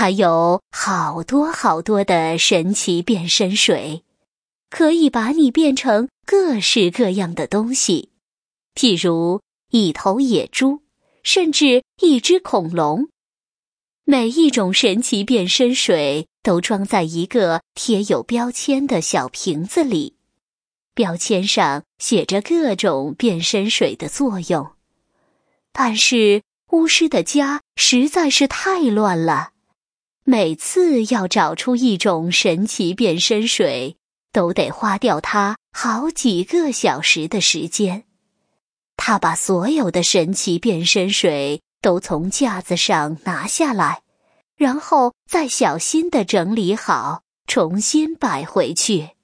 它有好多好多的神奇变身水，可以把你变成各式各样的东西，譬如一头野猪，甚至一只恐龙。每一种神奇变身水都装在一个贴有标签的小瓶子里，标签上写着各种变身水的作用。但是巫师的家实在是太乱了，每次要找出一种神奇变身水，都得花掉他好几个小时的时间。他把所有的神奇变身水都从架子上拿下来，然后再小心地整理好，重新摆回去。